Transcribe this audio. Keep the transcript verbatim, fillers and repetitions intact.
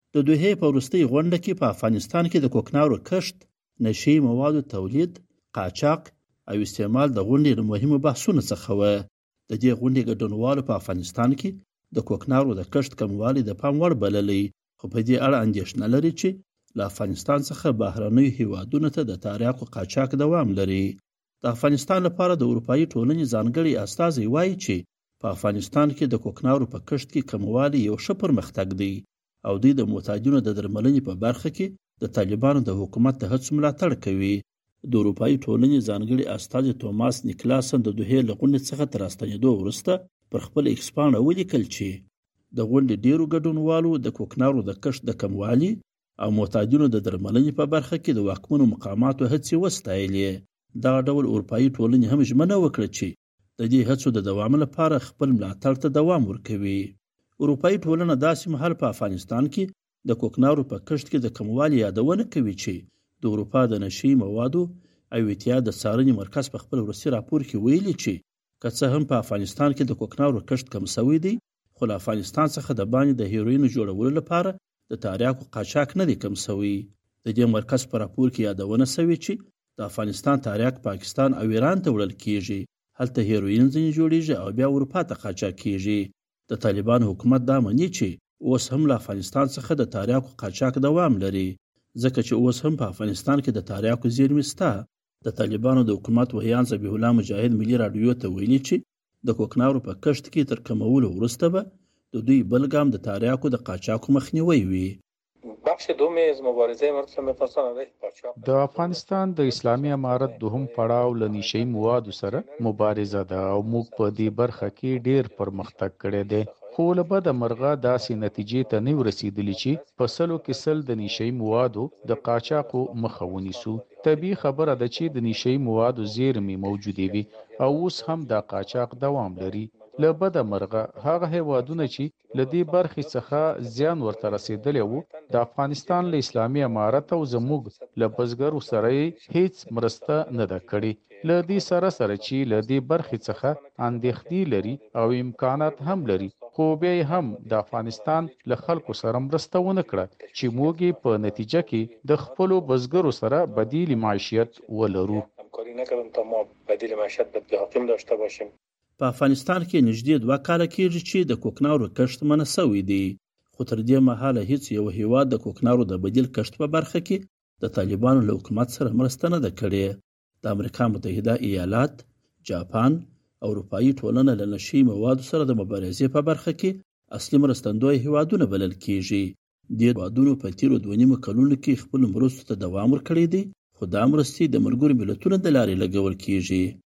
د دوحې په وروستۍ غونډه کې په افغانستان کې د کوکنارو کښت، نشي موادو تولید، قاچاق او استعمال د غونډې له مهمو بحثونو څخه و. د دې غونډې ګډونوالو په افغانستان کې د کوکنارو د کښت کموالی د پام وړ بللی، خو په دې اړه اندېښنه لري چې له افغانستان څخه بهرنیو هیوادونو ته د تریاکو قاچاق دوام لري. د افغانستان لپاره د اروپایي ټولنې ځانګړي استازی وایي چې په افغانستان کې د کوکنارو په کښت کې کموالی یو ښه پرمختګ دی او دوی د معتادینو د درملنې په برخه کې د طالبانو د حکومت د هڅو ملاتړ کوي. د اروپایي ټولنې ځانګړي استازی توماس نیکلاسن د دوحې له غونډې څخه تر راستنېدو وروسته پر خپل ایکس پاڼه ولیکل چې د غونډې ډیرو ګډونوالو د کوکنارو د کښت د کموالي او معتادینو د درملنې په برخه کې د واکمنو مقاماتو هڅې وستایلې. دغه ډول اروپایي ټولنې هم ژمنه وکړه چې د دې هڅو د دوام لپاره خپل ملاتړ ته دوام ورکوي. اروپایي ټولنه داسې مهال په افغانستان کې د کوکنارو په کښت کې د کموالي یادونه کوي چې د اروپا د نشي موادو او اتحاد د څارنې مرکز په خپل وروستي راپور کې ویلي چې که څه هم په افغانستان کې د کوکنارو کښت کم شوی دی، خو له افغانستان څخه د باندې د هیروینو جوړولو لپاره د تریاکو قاچاق نه دی کم شوی. د دې مرکز په راپور کې یادونه شوې چې د افغانستان تریاک پاکستان او ایران ته وړل کیږي، هلته هیروین ځینې جوړیږي او بیا اروپا ته قاچاق کیږي. د طالبان حکومت دا مني چې اوس هم له افغانستان څخه د تریاکو قاچاق دوام لري، ځکه چې اوس هم په افغانستان کې د تریاکو زیرمې شته. د طالبانو د حکومت ویان ذبیح الله مجاهد ملي راډیو ته ویلي چې د کوکنارو په کښت کې تر کمولو وروسته به د دوی بل ګام د تریاکو د قاچاقو مخنیوی وي. بخش دوم از مبارزه مرکز مفصل علیه قاچاق د افغانستان د اسلامي امارت دوهم پړاو له نشي موادو سره مبارزه ده او موږ په دې برخه کې ډیر پرمختګ کړی دی، خو له بده مرغه داسې نتیجې ته نه ورسېدلې چې په سلو کې سل د نشي موادو د قاچاقو مخه ونیسو. طبیعي خبره ده چې د نشي موادو زیرمې موجودې وي او اوس هم دا قاچاق دوام لري. له بده مرغه هغه هیوادونه چې له دې برخې څخه زیان ورته رسېدلی وو د افغانستان له اسلامي امارت او زموږ له بزګرو سره هیڅ مرسته نه ده کړې. له دې سره سره چې له دې برخې څخه اندېښنې لري او امکانات هم لري، خو بیا هم د افغانستان له خلکو سره مرسته ونه کړه چې موږ په نتیجه کې د خپلو بزګرو سره بدیل معیشت ولرو. همکاری نکردیم تا ما بدیل معیشت بدیل حاکم داشته باشیم. په افغانستان کې نږدې دوه کاله کېږي چې د کوکنارو کښت منع شوی دی، خو تر دې مهاله هیڅ یو هیواد د کوکنارو د بدیل کښت په برخه کې د طالبانو له حکومت سره مرسته نه ده کړې. د امریکا متحده ایالات، جاپان او اروپایي ټولنه له نشي موادو سره د مبارزې په برخه کې اصلي مرستندوی هیوادونه بلل کېږي. دې هیوادونو په تیرو دوه نیمو کلونو کې خپلو مرستو ته دوام ورکړی دی، خو دا مرستې د ملګرو ملتونو د لارې لګول کېږي.